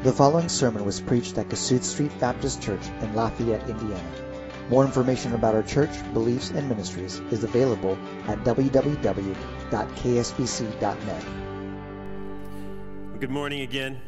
The following sermon was preached at Kossuth Street Baptist Church in Lafayette, Indiana. More information about our church, beliefs, and ministries is available at www.ksbc.net. Good morning again.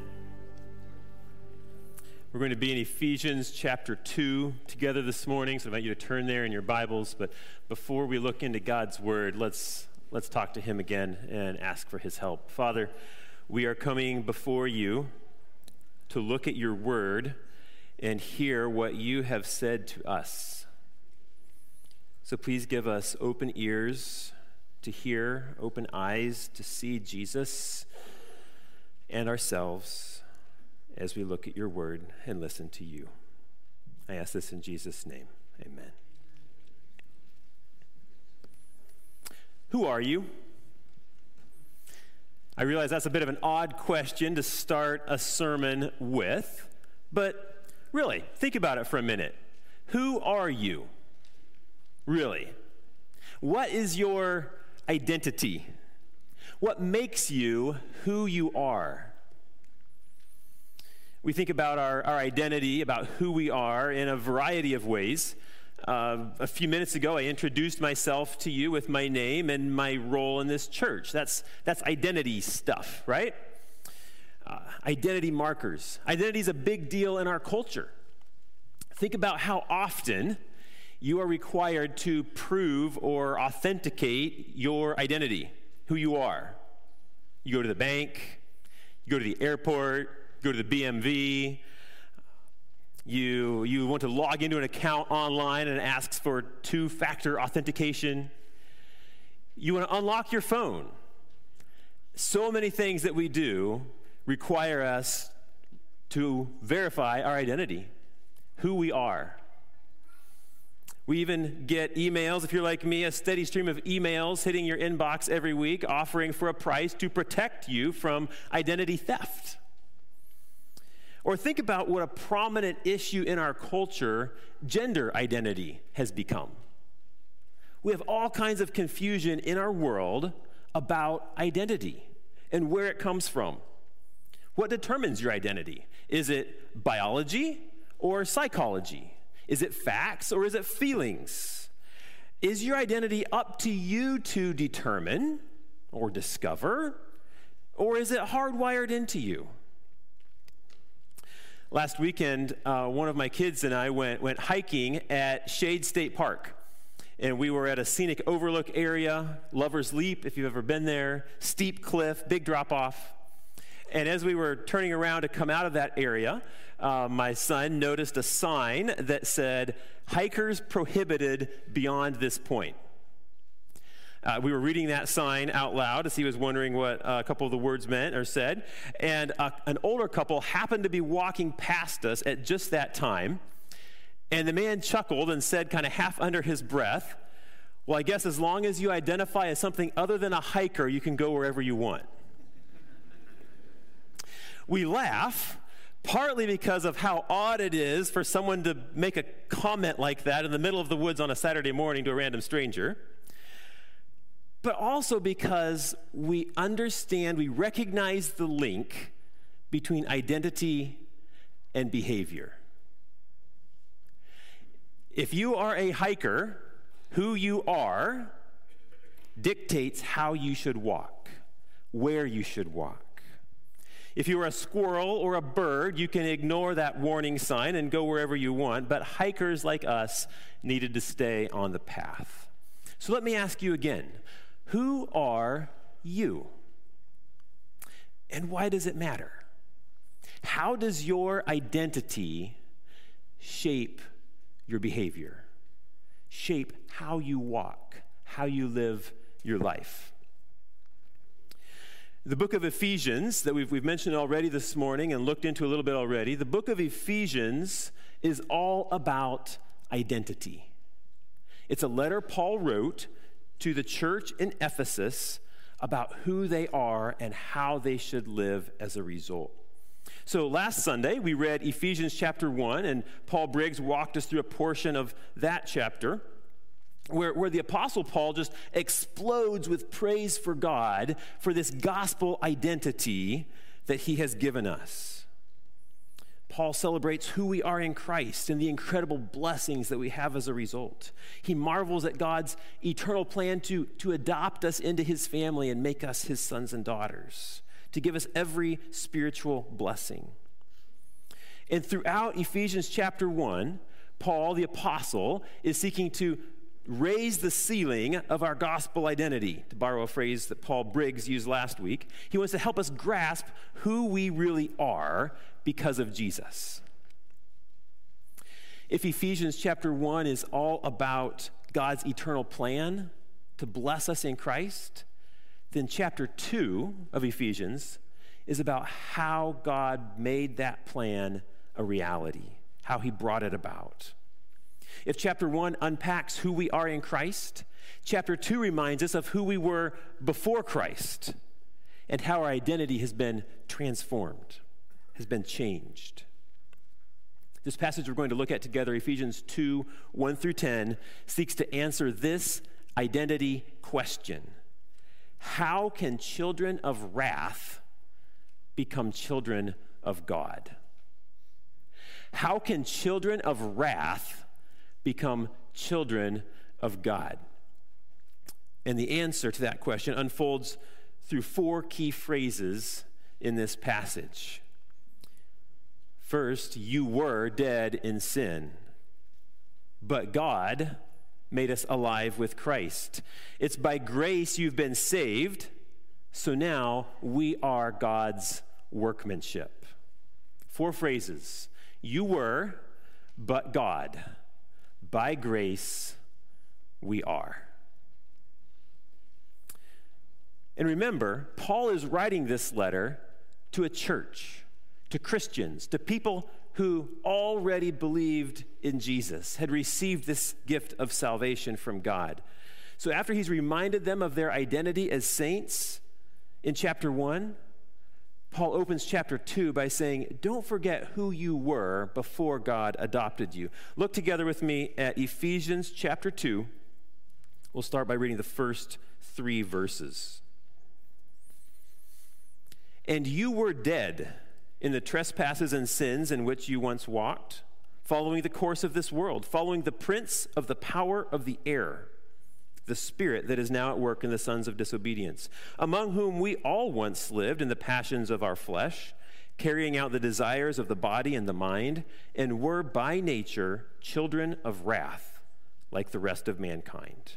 We're going to be in Ephesians chapter 2 together this morning, so I invite you to turn there in your Bibles. But before we look into God's Word, let's talk to Him again and ask for His help. Father, we are coming before you to look at your Word and hear what you have said to us. So please give us open ears to hear, open eyes to see Jesus and ourselves as we look at your Word and listen to you. I ask this in Jesus' name. Amen. Who are you? I realize that's a bit of an odd question to start a sermon with, but really, think about it for a minute. Who are you? Really? What is your identity? What makes you who you are? We think about our identity, about who we are, in a variety of ways. A few minutes ago, I introduced myself to you with my name and my role in this church. That's identity stuff, right? Identity markers. Identity is a big deal in our culture. Think about how often you are required to prove or authenticate your identity, who you are. You go to the bank, you go to the airport, you go to the BMV. You want to log into an account online and it asks for two-factor authentication. You want to unlock your phone. So many things that we do require us to verify our identity, who we are. We even get emails, if you're like me, a steady stream of emails hitting your inbox every week offering for a price to protect you from identity theft. Or think about what a prominent issue in our culture gender identity has become. We have all kinds of confusion in our world about identity and where it comes from. What determines your identity? Is it biology or psychology? Is it facts or is it feelings? Is your identity up to you to determine or discover, or is it hardwired into you? Last weekend, one of my kids and I went hiking at Shade State Park. And we were at a scenic overlook area, Lover's Leap, if you've ever been there, steep cliff, big drop-off. And as we were turning around to come out of that area, my son noticed a sign that said, "Hikers prohibited beyond this point." We were reading that sign out loud as he was wondering what a couple of the words meant or said. And an older couple happened to be walking past us at just that time. And the man chuckled and said, kind of half under his breath, "Well, I guess as long as you identify as something other than a hiker, you can go wherever you want." We laugh, partly because of how odd it is for someone to make a comment like that in the middle of the woods on a Saturday morning to a random stranger. But also because we understand, we recognize the link between identity and behavior. If you are a hiker, who you are dictates how you should walk, where you should walk. If you are a squirrel or a bird, you can ignore that warning sign and go wherever you want, but hikers like us needed to stay on the path. So let me ask you again. Who are you? And why does it matter? How does your identity shape your behavior? Shape how you walk, how you live your life? The book of Ephesians that we've mentioned already this morning and looked into a little bit already, the book of Ephesians is all about identity. It's a letter Paul wrote to the church in Ephesus about who they are and how they should live as a result. So last Sunday, we read Ephesians chapter 1, and Paul Briggs walked us through a portion of that chapter where the Apostle Paul just explodes with praise for God for this gospel identity that he has given us. Paul celebrates who we are in Christ and the incredible blessings that we have as a result. He marvels at God's eternal plan to adopt us into his family and make us his sons and daughters, to give us every spiritual blessing. And throughout Ephesians chapter 1, Paul, the apostle, is seeking to raise the ceiling of our gospel identity, to borrow a phrase that Paul Briggs used last week. He wants to help us grasp who we really are because of Jesus. If Ephesians chapter 1 is all about God's eternal plan to bless us in Christ, then chapter 2 of Ephesians is about how God made that plan a reality, how he brought it about. If chapter 1 unpacks who we are in Christ, chapter 2 reminds us of who we were before Christ and how our identity has been transformed, has been changed. This passage we're going to look at together, Ephesians 2, 1 through 10, seeks to answer this identity question. How can children of wrath become children of God? How can children of wrath become children of God? And the answer to that question unfolds through 4 key phrases in this passage. First, you were dead in sin, but God made us alive with Christ. It's by grace you've been saved, so now we are God's workmanship. 4 phrases. You were, but God. By grace, we are. And remember, Paul is writing this letter to a church, to Christians, to people who already believed in Jesus, had received this gift of salvation from God. So after he's reminded them of their identity as saints in chapter 1, Paul opens chapter 2 by saying, don't forget who you were before God adopted you. Look together with me at Ephesians chapter 2. We'll start by reading the first 3 verses. And you were dead in the trespasses and sins in which you once walked, following the course of this world, following the prince of the power of the air, the spirit that is now at work in the sons of disobedience, among whom we all once lived in the passions of our flesh, carrying out the desires of the body and the mind, and were by nature children of wrath, like the rest of mankind.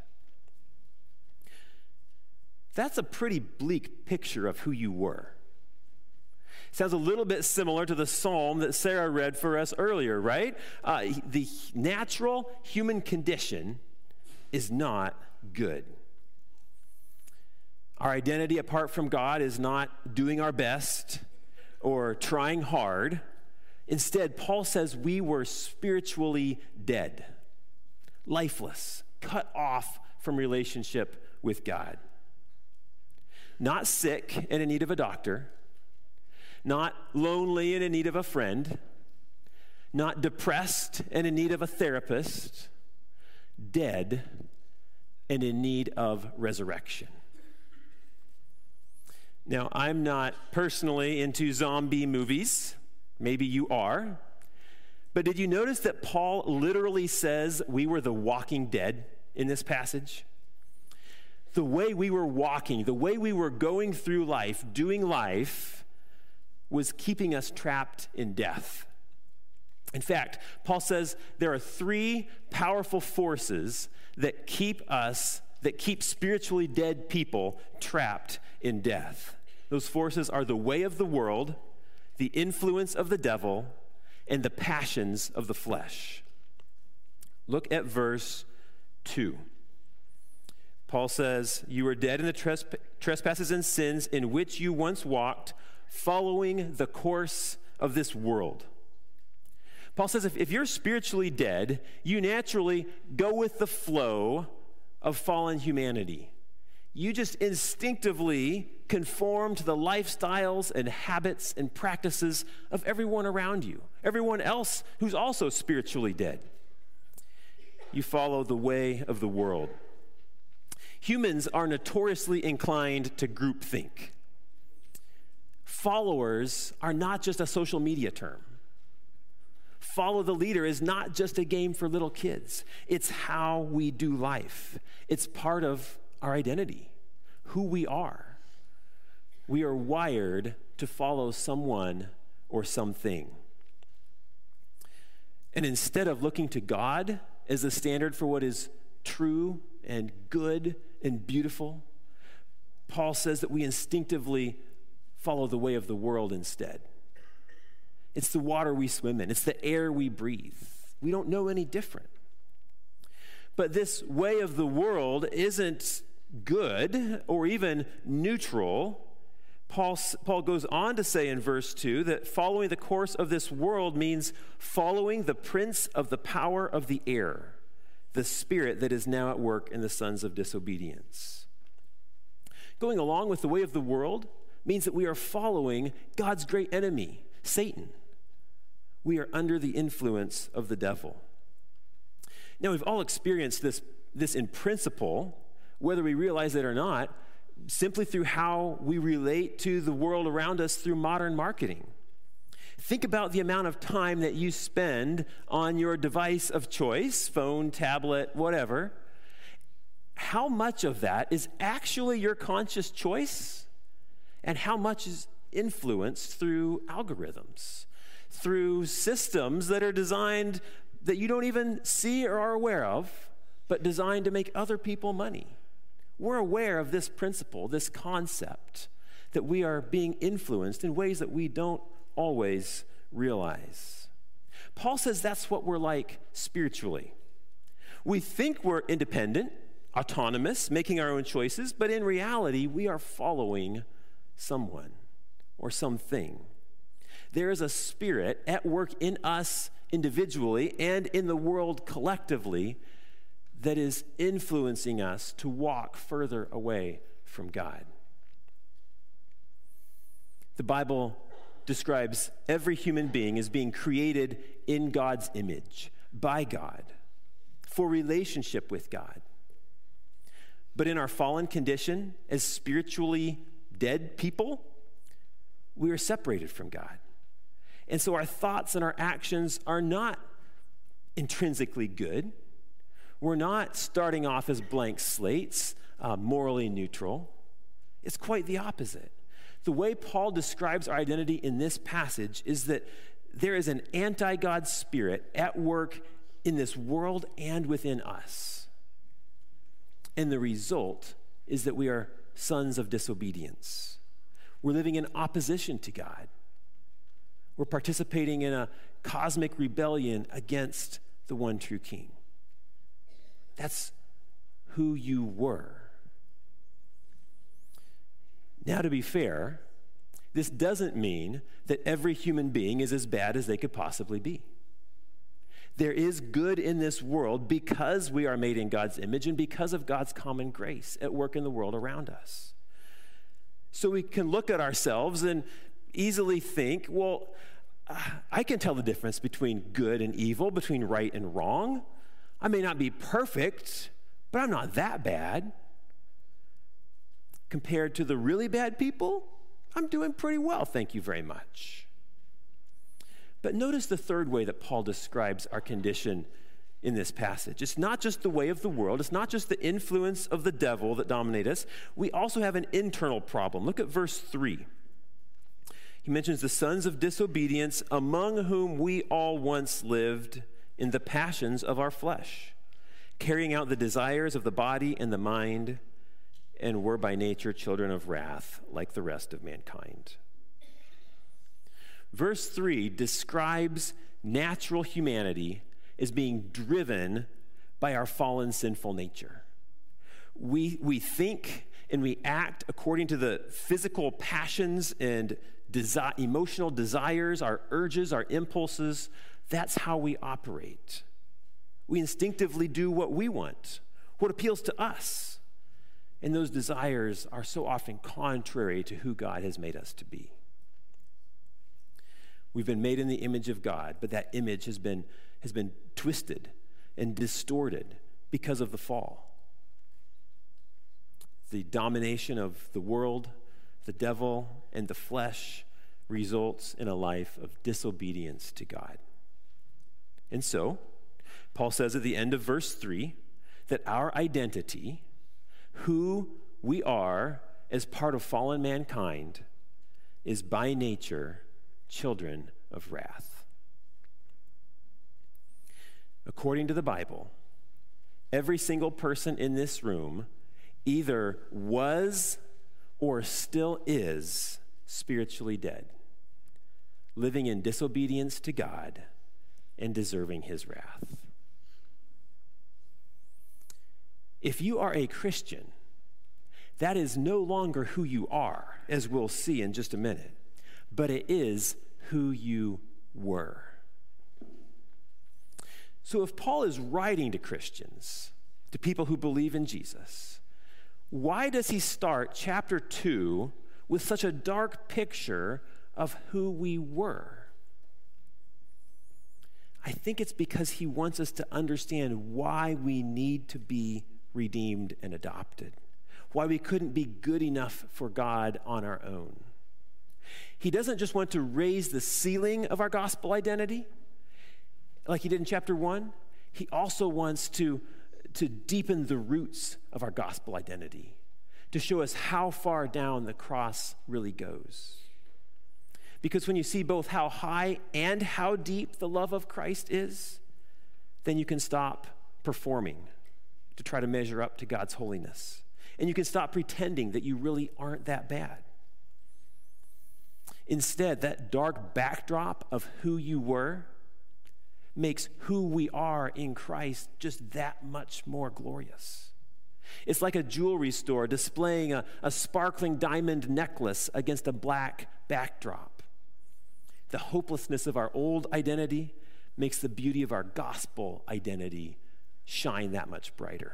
That's a pretty bleak picture of who you were. Sounds a little bit similar to the psalm that Sarah read for us earlier, right? The natural human condition is not good. Our identity apart from God is not doing our best or trying hard. Instead, Paul says we were spiritually dead, lifeless, cut off from relationship with God. Not sick and in need of a doctor, not lonely and in need of a friend, not depressed and in need of a therapist, dead and in need of resurrection. Now, I'm not personally into zombie movies. Maybe you are. But did you notice that Paul literally says we were the walking dead in this passage? The way we were walking, the way we were going through life, doing life, was keeping us trapped in death. In fact, Paul says there are 3 powerful forces that keep spiritually dead people trapped in death. Those forces are the way of the world, the influence of the devil, and the passions of the flesh. Look at verse 2. Paul says, you were dead in the trespasses and sins in which you once walked, following the course of this world. Paul says if you're spiritually dead, you naturally go with the flow of fallen humanity. You just instinctively conform to the lifestyles and habits and practices of everyone around you, everyone else who's also spiritually dead. You follow the way of the world. Humans are notoriously inclined to groupthink. Followers are not just a social media term. follow the leader is not just a game for little kids. It's how we do life. It's part of our identity, who we are. We are wired to follow someone or something. And instead of looking to God as the standard for what is true and good and beautiful, Paul says that we instinctively follow the way of the world instead. It's the water we swim in. It's the air we breathe. We don't know any different. But this way of the world isn't good or even neutral. Paul goes on to say in verse 2 that following the course of this world means following the prince of the power of the air, the spirit that is now at work in the sons of disobedience. Going along with the way of the world means that we are following God's great enemy, Satan. We are under the influence of the devil. Now, we've all experienced this in principle, whether we realize it or not, simply through how we relate to the world around us through modern marketing. Think about the amount of time that you spend on your device of choice, phone, tablet, whatever. How much of that is actually your conscious choice? And how much is influenced through algorithms, through systems that are designed that you don't even see or are aware of, but designed to make other people money? We're aware of this principle, this concept, that we are being influenced in ways that we don't always realize. Paul says that's what we're like spiritually. We think we're independent, autonomous, making our own choices, but in reality, we are following someone or something. There is a spirit at work in us individually and in the world collectively that is influencing us to walk further away from God. The Bible describes every human being as being created in God's image, by God, for relationship with God. But in our fallen condition, as spiritually dead people, we are separated from God. And so our thoughts and our actions are not intrinsically good. We're not starting off as blank slates, morally neutral. It's quite the opposite. The way Paul describes our identity in this passage is that there is an anti-God spirit at work in this world and within us. And the result is that we are sons of disobedience. We're living in opposition to God. We're participating in a cosmic rebellion against the one true King. That's who you were. Now, to be fair, this doesn't mean that every human being is as bad as they could possibly be. There is good in this world because we are made in God's image and because of God's common grace at work in the world around us. So we can look at ourselves and easily think, well, I can tell the difference between good and evil, between right and wrong. I may not be perfect, but I'm not that bad. Compared to the really bad people, I'm doing pretty well, thank you very much. But notice the third way that Paul describes our condition in this passage. It's not just the way of the world. It's not just the influence of the devil that dominate us. We also have an internal problem. Look at verse 3. He mentions the sons of disobedience, among whom we all once lived in the passions of our flesh, carrying out the desires of the body and the mind, and were by nature children of wrath, like the rest of mankind. Verse 3 describes natural humanity as being driven by our fallen sinful nature. We think and we act according to the physical passions and emotional desires, our urges, our impulses. That's how we operate. We instinctively do what we want, what appeals to us. And those desires are so often contrary to who God has made us to be. We've been made in the image of God, but that image has been twisted and distorted because of the fall. The domination of the world, the devil, and the flesh results in a life of disobedience to God. And so, Paul says at the end of verse 3 that our identity, who we are as part of fallen mankind, is by nature children of wrath. According to the Bible, every single person in this room either was or still is spiritually dead, living in disobedience to God and deserving his wrath. If you are a Christian, that is no longer who you are, as we'll see in just a minute, but it is who you were. So if Paul is writing to Christians, to people who believe in Jesus, why does he start chapter 2 with such a dark picture of who we were? I think it's because he wants us to understand why we need to be redeemed and adopted, why we couldn't be good enough for God on our own. He doesn't just want to raise the ceiling of our gospel identity, like he did in chapter 1. He also wants to deepen the roots of our gospel identity, to show us how far down the cross really goes. Because when you see both how high and how deep the love of Christ is, then you can stop performing to try to measure up to God's holiness. And you can stop pretending that you really aren't that bad. Instead, that dark backdrop of who you were makes who we are in Christ just that much more glorious. It's like a jewelry store displaying a sparkling diamond necklace against a black backdrop. The hopelessness of our old identity makes the beauty of our gospel identity shine that much brighter.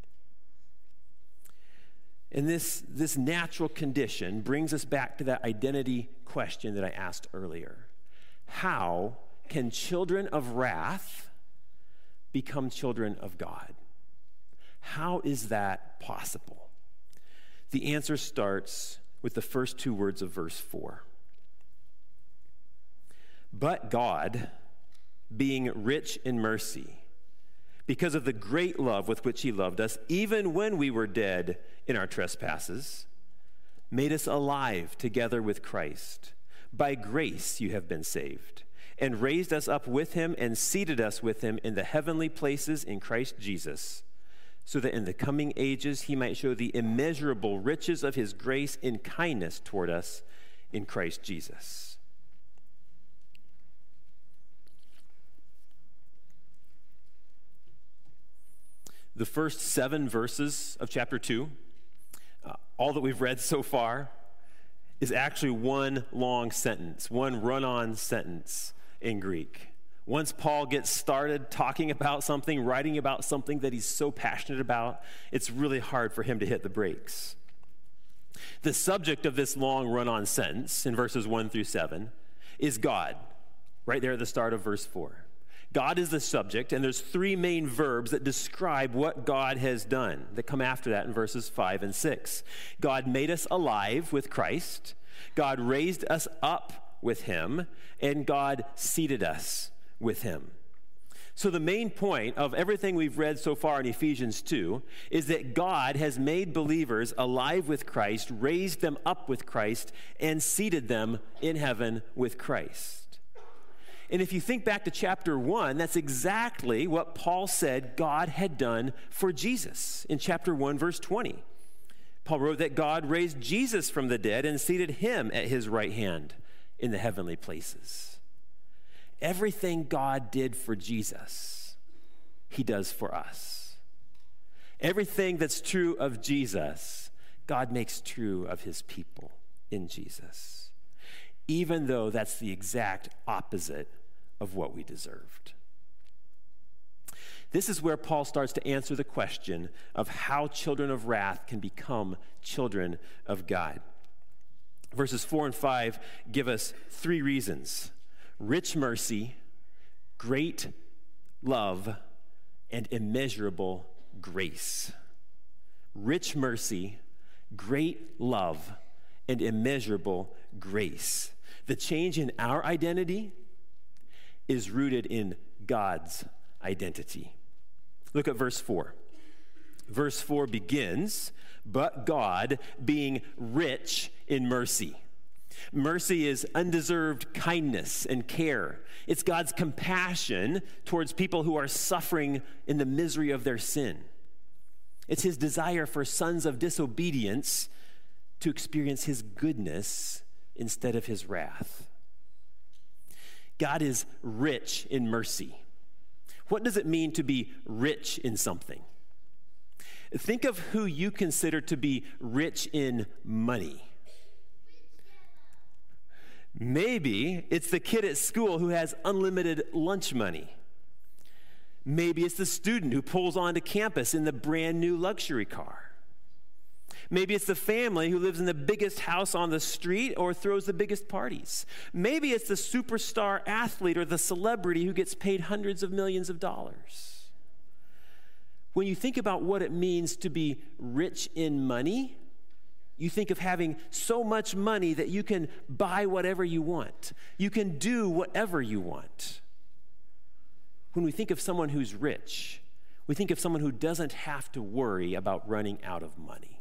And this natural condition brings us back to that identity question that I asked earlier. How can children of wrath become children of God? How is that possible? The answer starts with the first two words of verse 4. But God, being rich in mercy, because of the great love with which he loved us, even when we were dead in our trespasses, made us alive together with Christ. By grace you have been saved, and raised us up with him and seated us with him in the heavenly places in Christ Jesus, so that in the coming ages he might show the immeasurable riches of his grace in kindness toward us in Christ Jesus. The first 7 verses of chapter 2, all that we've read so far, is actually one long sentence, one run-on sentence in Greek. Once Paul gets started talking about something, writing about something that he's so passionate about, it's really hard for him to hit the brakes. The subject of this long run-on sentence in verses 1 through 7 is God, right there at the start of verse 4. God is the subject, and there's 3 main verbs that describe what God has done that come after that in verses 5 and 6. God made us alive with Christ, God raised us up with him, and God seated us with him. So the main point of everything we've read so far in Ephesians 2 is that God has made believers alive with Christ, raised them up with Christ, and seated them in heaven with Christ. And if you think back to chapter 1, that's exactly what Paul said God had done for Jesus in chapter 1, verse 20. Paul wrote that God raised Jesus from the dead and seated him at his right hand in the heavenly places. Everything God did for Jesus, he does for us. Everything that's true of Jesus, God makes true of his people in Jesus, even though that's the exact opposite of what we deserved. This is where Paul starts to answer the question of how children of wrath can become children of God. Verses 4 and 5 give us 3 reasons: rich mercy, great love, and immeasurable grace. Rich mercy, great love, and immeasurable grace. The change in our identity is rooted in God's identity. Look at verse 4. Verse 4 begins, "But God, being rich in mercy." Mercy is undeserved kindness and care. It's God's compassion towards people who are suffering in the misery of their sin. It's his desire for sons of disobedience to experience his goodness instead of his wrath. God is rich in mercy. What does it mean to be rich in something? Think of who you consider to be rich in money. Maybe it's the kid at school who has unlimited lunch money. Maybe it's the student who pulls onto campus in the brand new luxury car. Maybe it's the family who lives in the biggest house on the street or throws the biggest parties. Maybe it's the superstar athlete or the celebrity who gets paid hundreds of millions of dollars. When you think about what it means to be rich in money, you think of having so much money that you can buy whatever you want. You can do whatever you want. When we think of someone who's rich, we think of someone who doesn't have to worry about running out of money.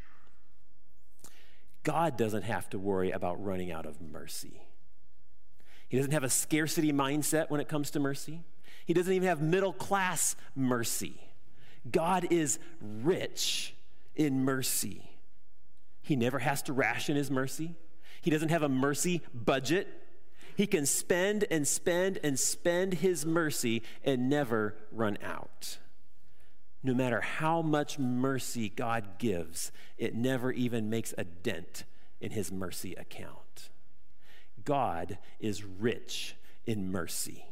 God doesn't have to worry about running out of mercy. He doesn't have a scarcity mindset when it comes to mercy. He doesn't even have middle-class mercy. God is rich in mercy. He never has to ration his mercy. He doesn't have a mercy budget. He can spend and spend and spend his mercy and never run out. No matter how much mercy God gives, it never even makes a dent in his mercy account. God is rich in mercy.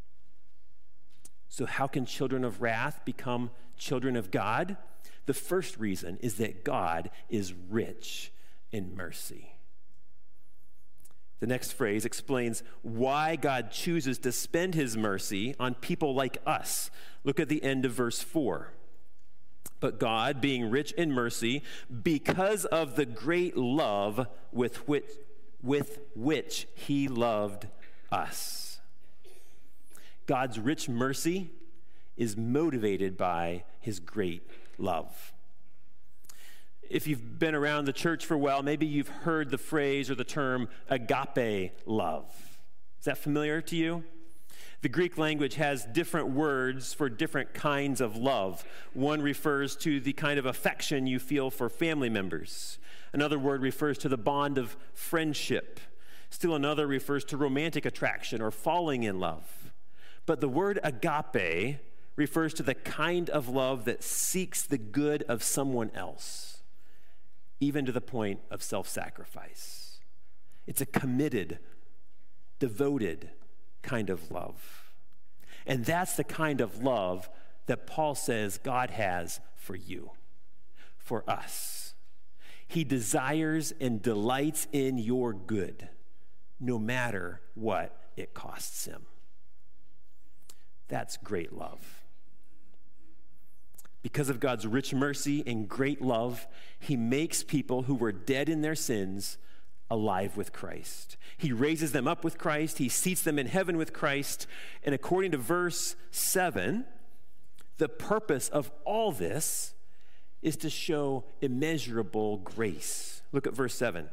So how can children of wrath become children of God? The first reason is that God is rich in mercy. The next phrase explains why God chooses to spend his mercy on people like us. Look at the end of verse 4. "But God, being rich in mercy, because of the great love with which he loved us." God's rich mercy is motivated by his great love. If you've been around the church for a while, maybe you've heard the phrase or the term agape love. Is that familiar to you? The Greek language has different words for different kinds of love. One refers to the kind of affection you feel for family members. Another word refers to the bond of friendship. Still another refers to romantic attraction or falling in love. But the word agape refers to the kind of love that seeks the good of someone else, even to the point of self-sacrifice. It's a committed, devoted kind of love. And that's the kind of love that Paul says God has for you, for us. He desires and delights in your good, no matter what it costs him. That's great love. Because of God's rich mercy and great love, he makes people who were dead in their sins alive with Christ. He raises them up with Christ. He seats them in heaven with Christ. And according to verse 7, the purpose of all this is to show immeasurable grace. Look at verse 7.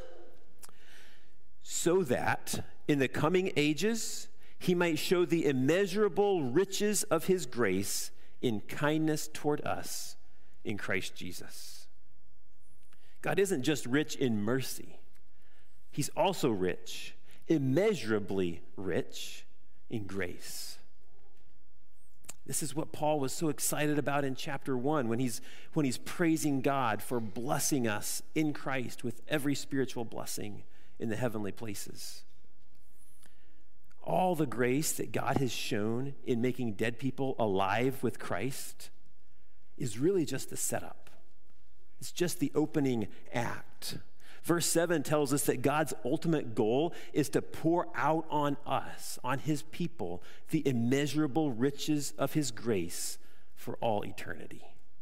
"So that in the coming ages he might show the immeasurable riches of his grace in kindness toward us in Christ Jesus." God isn't just rich in mercy. He's also rich, immeasurably rich in grace. This is what Paul was so excited about in chapter 1 when he's praising God for blessing us in Christ with every spiritual blessing in the heavenly places. All the grace that God has shown in making dead people alive with Christ is really just the setup. It's just the opening act. Verse 7 tells us that God's ultimate goal is to pour out on us, on his people, the immeasurable riches of his grace for all eternity.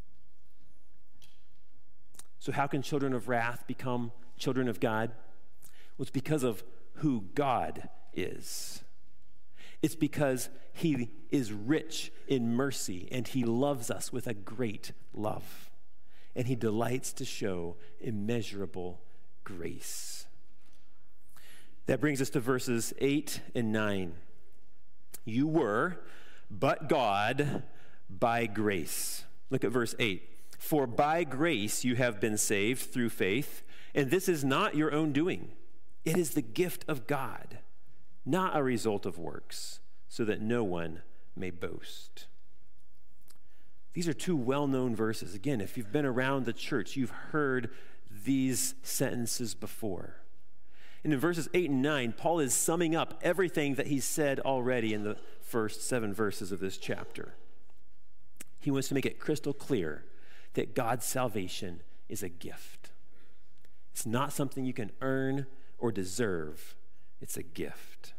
So how can children of wrath become children of God? Well, it's because of who God is. It's because he is rich in mercy and he loves us with a great love. And he delights to show immeasurable grace. That brings us to verses 8 and 9. You were, but God, by grace. Look at verse 8. For by grace you have been saved through faith, and this is not your own doing. It is the gift of God, not a result of works, so that no one may boast. These are two well-known verses. Again, if you've been around the church, you've heard these sentences before. And in verses 8 and 9, Paul is summing up everything that he's said already in the first 7 verses of this chapter. He wants to make it crystal clear that God's salvation is a gift. It's not something you can earn or deserve. It's a gift.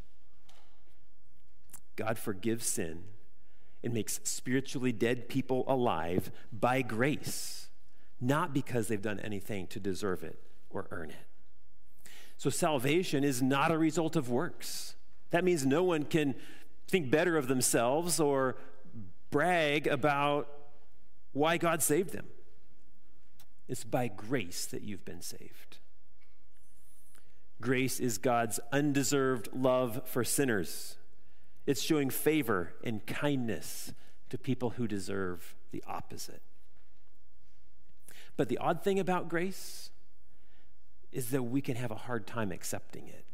God forgives sin and makes spiritually dead people alive by grace, not because they've done anything to deserve it or earn it. So salvation is not a result of works. That means no one can think better of themselves or brag about why God saved them. It's by grace that you've been saved. Grace is God's undeserved love for sinners. It's showing favor and kindness to people who deserve the opposite. But the odd thing about grace is that we can have a hard time accepting it.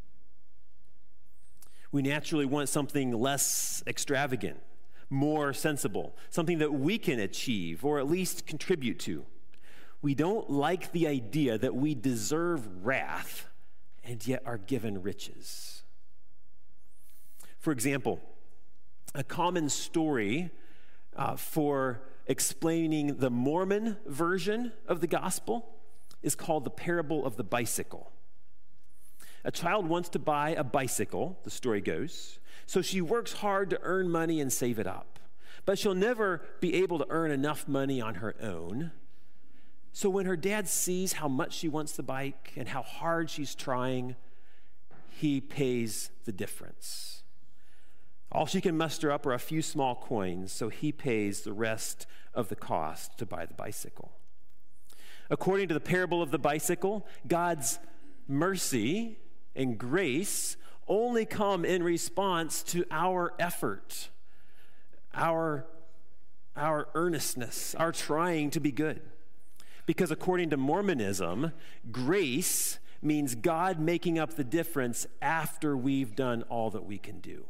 We naturally want something less extravagant, more sensible, something that we can achieve or at least contribute to. We don't like the idea that we deserve wrath and yet are given riches. For example, a common story for explaining the Mormon version of the gospel is called the parable of the bicycle. A child wants to buy a bicycle, the story goes, so she works hard to earn money and save it up. But she'll never be able to earn enough money on her own. So when her dad sees how much she wants the bike and how hard she's trying, he pays the difference. All she can muster up are a few small coins, so he pays the rest of the cost to buy the bicycle. According to the parable of the bicycle, God's mercy and grace only come in response to our effort, our earnestness, our trying to be good. Because according to Mormonism, grace means God making up the difference after we've done all that we can do.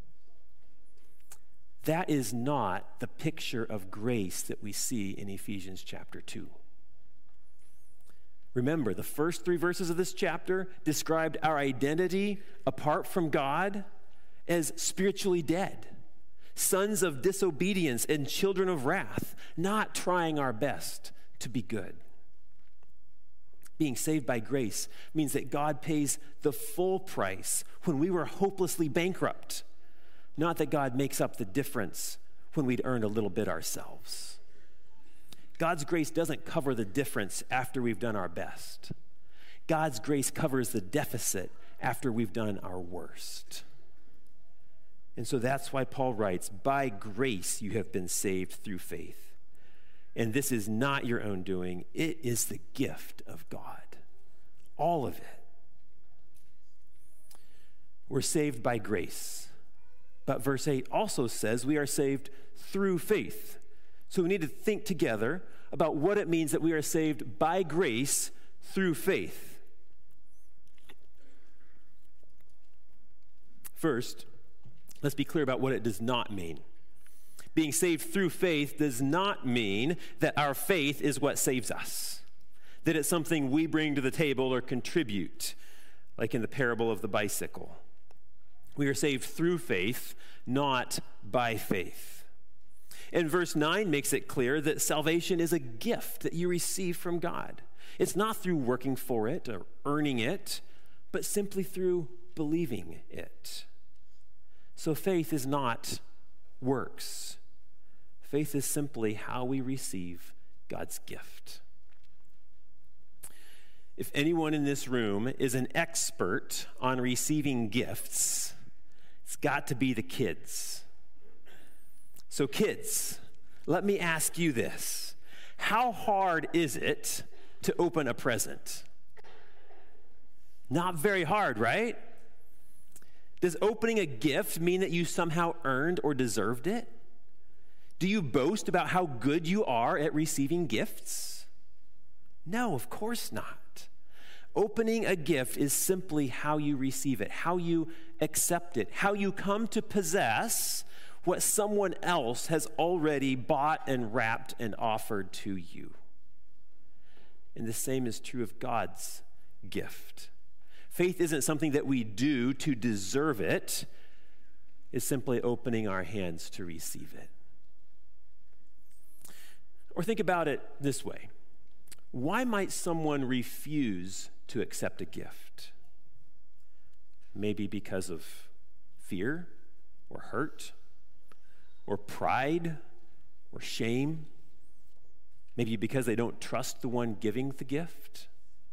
That is not the picture of grace that we see in Ephesians chapter 2. Remember, the first 3 verses of this chapter described our identity apart from God as spiritually dead, sons of disobedience and children of wrath, not trying our best to be good. Being saved by grace means that God pays the full price when we were hopelessly bankrupt, not that God makes up the difference when we'd earned a little bit ourselves. God's grace doesn't cover the difference after we've done our best. God's grace covers the deficit after we've done our worst. And so that's why Paul writes, by grace you have been saved through faith. And this is not your own doing. It is the gift of God. All of it. We're saved by grace. But verse 8 also says we are saved through faith. So we need to think together about what it means that we are saved by grace through faith. First, let's be clear about what it does not mean. Being saved through faith does not mean that our faith is what saves us, that it's something we bring to the table or contribute, like in the parable of the bicycle. We are saved through faith, not by faith. And verse 9 makes it clear that salvation is a gift that you receive from God. It's not through working for it or earning it, but simply through believing it. So faith is not works. Faith is simply how we receive God's gift. If anyone in this room is an expert on receiving gifts, it's It's got to be the kids. So kids, let me ask you this. How hard is it to open a present? Not very hard, right? Does opening a gift mean that you somehow earned or deserved it? Do you boast about how good you are at receiving gifts? No, of course not. Opening a gift is simply how you receive it, how you accept it, how you come to possess what someone else has already bought and wrapped and offered to you. And the same is true of God's gift. Faith isn't something that we do to deserve it. It's simply opening our hands to receive it. Or think about it this way. Why might someone refuse to accept a gift? Maybe because of fear or hurt or pride or shame. Maybe because they don't trust the one giving the gift.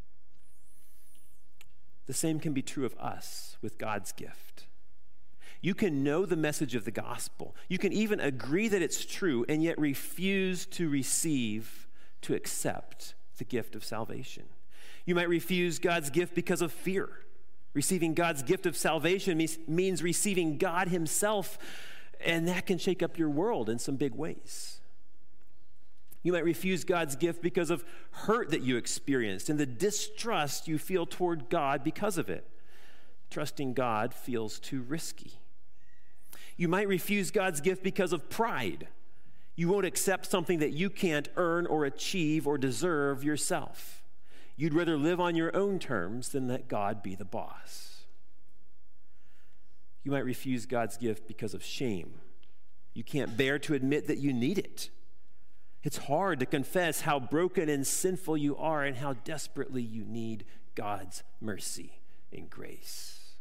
The same can be true of us with God's gift. You can know the message of the gospel. You can even agree that it's true and yet refuse to receive, to accept the gift of salvation. You might refuse God's gift because of fear. Receiving God's gift of salvation means receiving God himself, and that can shake up your world in some big ways. You might refuse God's gift because of hurt that you experienced and the distrust you feel toward God because of it. Trusting God feels too risky. You might refuse God's gift because of pride. You won't accept something that you can't earn or achieve or deserve yourself. You'd rather live on your own terms than let God be the boss. You might refuse God's gift because of shame. You can't bear to admit that you need it. It's hard to confess how broken and sinful you are and how desperately you need God's mercy and grace.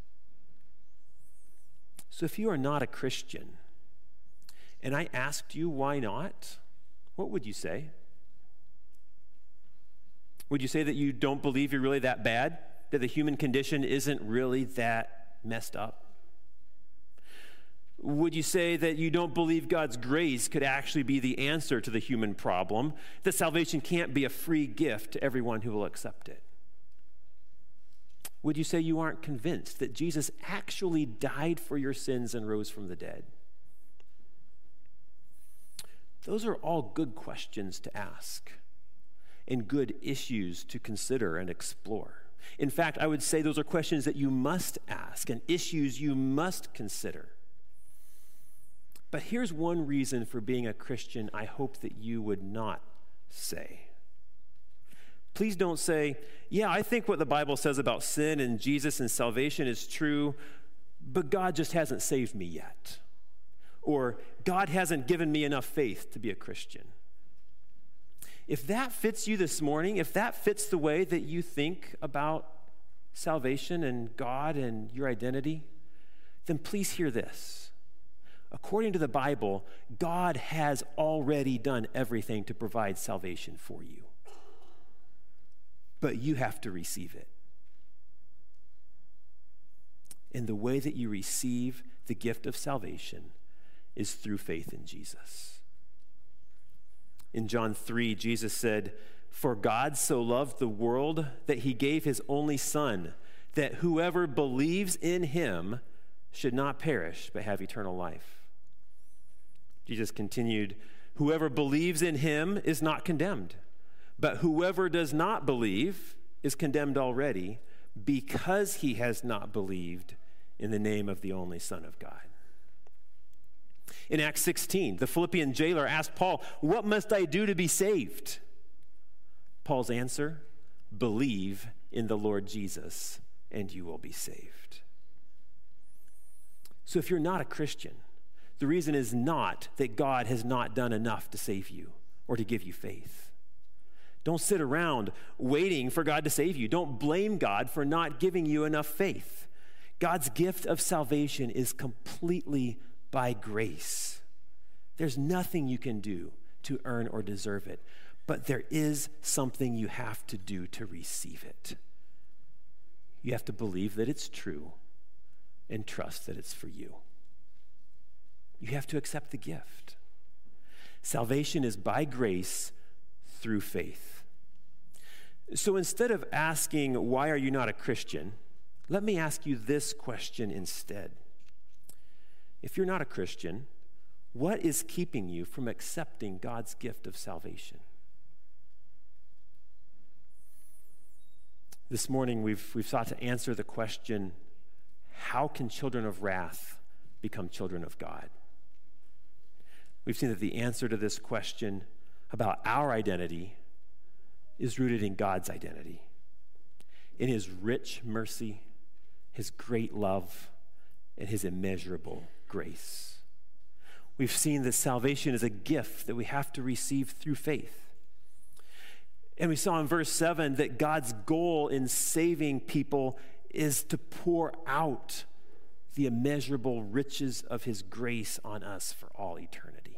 So if you are not a Christian, and I asked you why not, what would you say? Would you say that you don't believe you're really that bad? That the human condition isn't really that messed up? Would you say that you don't believe God's grace could actually be the answer to the human problem? That salvation can't be a free gift to everyone who will accept it? Would you say you aren't convinced that Jesus actually died for your sins and rose from the dead? Those are all good questions to ask and good issues to consider and explore. In fact, I would say those are questions that you must ask and issues you must consider. But here's one reason for being a Christian I hope that you would not say. Please don't say, yeah, I think what the Bible says about sin and Jesus and salvation is true, but God just hasn't saved me yet. Or God hasn't given me enough faith to be a Christian. If that fits you this morning, if that fits the way that you think about salvation and God and your identity, then please hear this. According to the Bible, God has already done everything to provide salvation for you. But you have to receive it. And the way that you receive the gift of salvation is through faith in Jesus. In John 3, Jesus said, "For God so loved the world that he gave his only Son, that whoever believes in him should not perish but have eternal life." Jesus continued, "Whoever believes in him is not condemned, but whoever does not believe is condemned already because he has not believed in the name of the only Son of God." In Acts 16, the Philippian jailer asked Paul, "What must I do to be saved?" Paul's answer, "Believe in the Lord Jesus, and you will be saved." So if you're not a Christian, the reason is not that God has not done enough to save you or to give you faith. Don't sit around waiting for God to save you. Don't blame God for not giving you enough faith. God's gift of salvation is completely by grace. There's nothing you can do to earn or deserve it, but there is something you have to do to receive it. You have to believe that it's true and trust that it's for you. You have to accept the gift. Salvation is by grace through faith. So instead of asking, why are you not a Christian? Let me ask you this question instead. If you're not a Christian, what is keeping you from accepting God's gift of salvation? This morning, we've sought to answer the question, how can children of wrath become children of God? We've seen that the answer to this question about our identity is rooted in God's identity, in his rich mercy, his great love, and his immeasurable grace. We've seen that salvation is a gift that we have to receive through faith. And we saw in verse 7 that God's goal in saving people is to pour out the immeasurable riches of his grace on us for all eternity.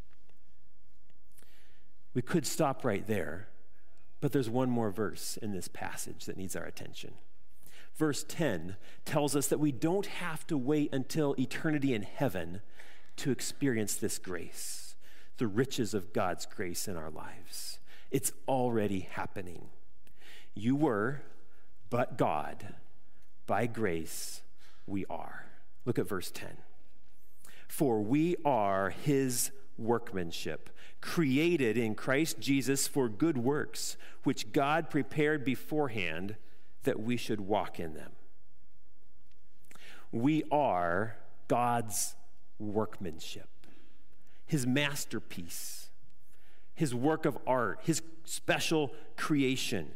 We could stop right there, but there's one more verse in this passage that needs our attention. Verse 10 tells us that we don't have to wait until eternity in heaven to experience this grace, the riches of God's grace in our lives. It's already happening. You were, but God, by grace, we are. Look at verse 10. For we are his workmanship, created in Christ Jesus for good works, which God prepared beforehand that we should walk in them. We are God's workmanship, his masterpiece, his work of art, his special creation.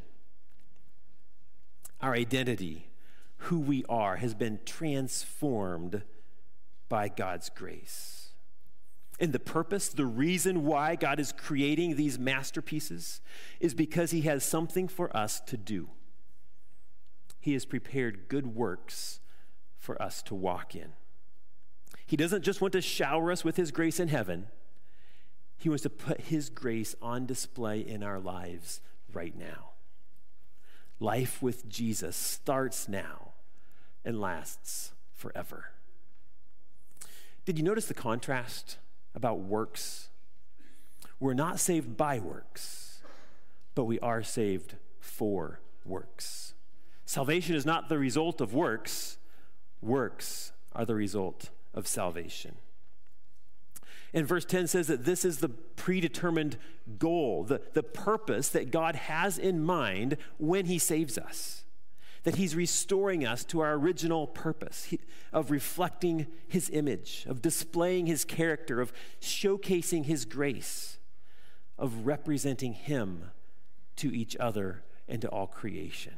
Our identity, who we are, has been transformed by God's grace. And the purpose, the reason why God is creating these masterpieces is because he has something for us to do. He has prepared good works for us to walk in. He doesn't just want to shower us with his grace in heaven. He wants to put his grace on display in our lives right now. Life with Jesus starts now and lasts forever. Did you notice the contrast about works? We're not saved by works, but we are saved for works. Salvation is not the result of works. Works are the result of salvation. And verse 10 says that this is the predetermined goal, the purpose that God has in mind when he saves us. That he's restoring us to our original purpose of reflecting his image, of displaying his character, of showcasing his grace, of representing him to each other and to all creation.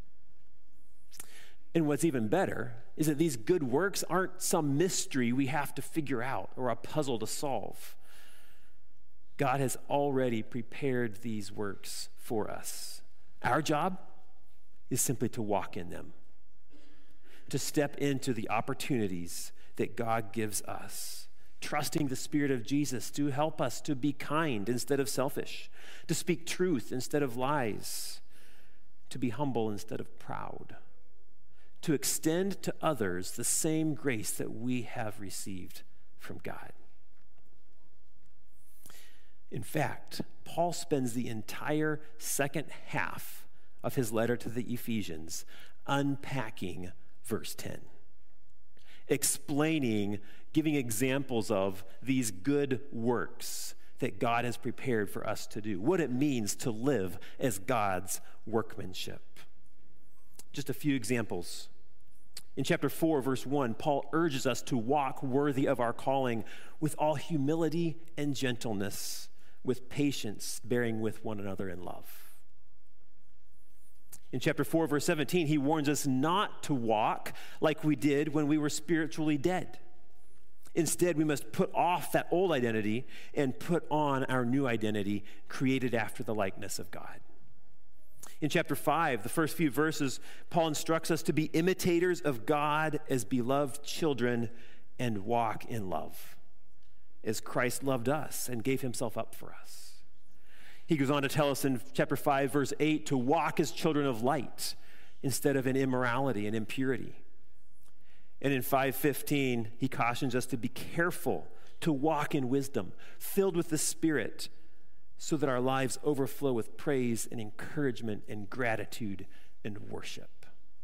And what's even better is that these good works aren't some mystery we have to figure out or a puzzle to solve. God has already prepared these works for us. Our job is simply to walk in them, to step into the opportunities that God gives us, trusting the Spirit of Jesus to help us to be kind instead of selfish, to speak truth instead of lies, to be humble instead of proud, to extend to others the same grace that we have received from God. In fact, Paul spends the entire second half of his letter to the Ephesians unpacking verse 10, explaining, giving examples of these good works that God has prepared for us to do, what it means to live as God's workmanship. Just a few examples. In chapter 4, verse 1, Paul urges us to walk worthy of our calling with all humility and gentleness, with patience, bearing with one another in love. In chapter 4, verse 17, he warns us not to walk like we did when we were spiritually dead. Instead, we must put off that old identity and put on our new identity, created after the likeness of God. In chapter 5, the first few verses, Paul instructs us to be imitators of God as beloved children and walk in love, as Christ loved us and gave himself up for us. He goes on to tell us in chapter 5, verse 8, to walk as children of light instead of in immorality and impurity. And in 5:15, he cautions us to be careful to walk in wisdom, filled with the Spirit, so that our lives overflow with praise and encouragement and gratitude and worship.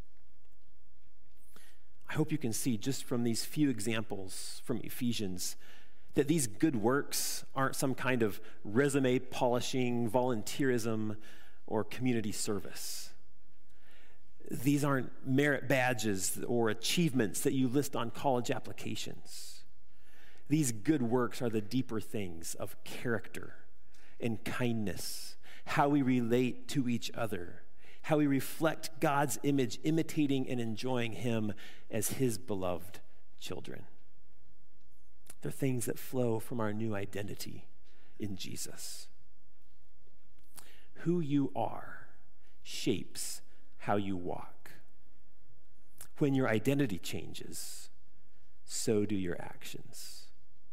I hope you can see just from these few examples from Ephesians that these good works aren't some kind of resume polishing, volunteerism, or community service. These aren't merit badges or achievements that you list on college applications. These good works are the deeper things of character and kindness, how we relate to each other, how we reflect God's image, imitating and enjoying him as his beloved children. They're things that flow from our new identity in Jesus. Who you are shapes how you walk. When your identity changes, so do your actions.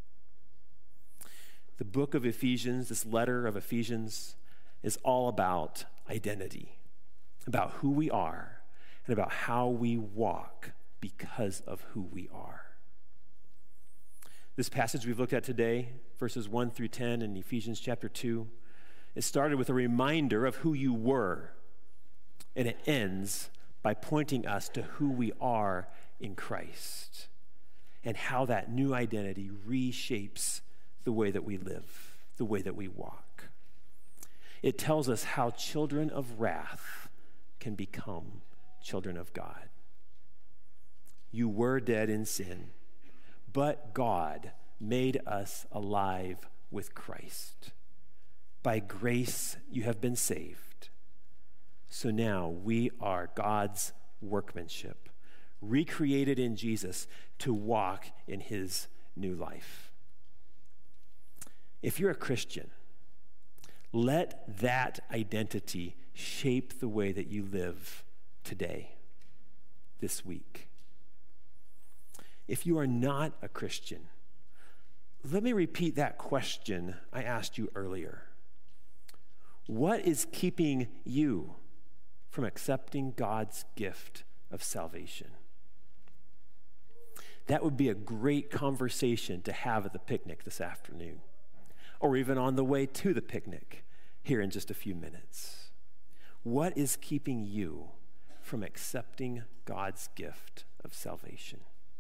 The book of Ephesians, this letter of Ephesians, is all about identity, about who we are, and about how we walk because of who we are. This passage we've looked at today, verses 1 through 10 in Ephesians chapter 2, it started with a reminder of who you were, and it ends by pointing us to who we are in Christ and how that new identity reshapes the way that we live, the way that we walk. It tells us how children of wrath can become children of God. You were dead in sin, but God made us alive with Christ. By grace you have been saved. So now we are God's workmanship, recreated in Jesus to walk in his new life. If you're a Christian, let that identity shape the way that you live today, this week. If you are not a Christian, let me repeat that question I asked you earlier. What is keeping you from accepting God's gift of salvation? That would be a great conversation to have at the picnic this afternoon, or even on the way to the picnic here in just a few minutes. What is keeping you from accepting God's gift of salvation?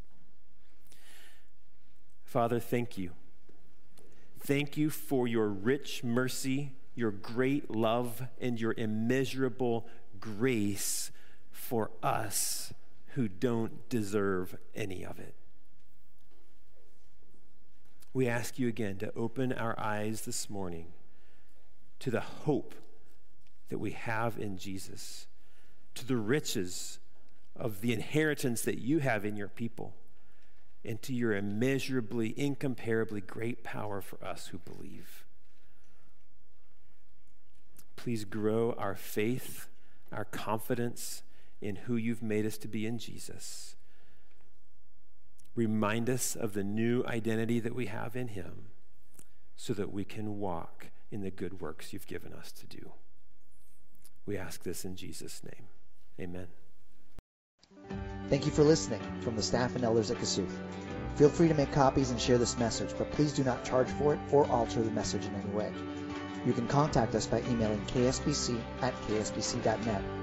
Father, thank you. Thank you for your rich mercy, your great love, and your immeasurable grace for us who don't deserve any of it. We ask you again to open our eyes this morning to the hope that we have in Jesus, to the riches of the inheritance that you have in your people, and to your immeasurably, incomparably great power for us who believe. Please grow our faith, our confidence in who you've made us to be in Jesus. Remind us of the new identity that we have in him so that we can walk in the good works you've given us to do. We ask this in Jesus' name. Amen. Thank you for listening from the staff and elders at Kasuth. Feel free to make copies and share this message, but please do not charge for it or alter the message in any way. You can contact us by emailing ksbc@ksbc.net